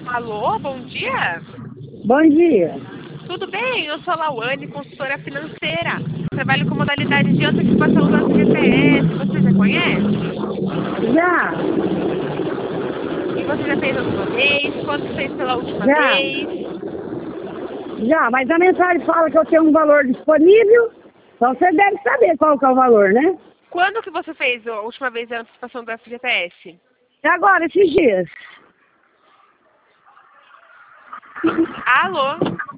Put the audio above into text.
Alô, bom dia. Bom dia. Tudo bem? Eu sou a Lauane, consultora financeira. Trabalho com modalidade de antecipação do FGTS. Você já conhece? Já, E você já fez alguma vez? Quando fez pela última já, vez? já, mas a mensagem fala que eu tenho um valor disponível, então você deve saber qual que é o valor, né? Quando que você fez a última vez a antecipação do FGTS? E agora, esses dias. Alô?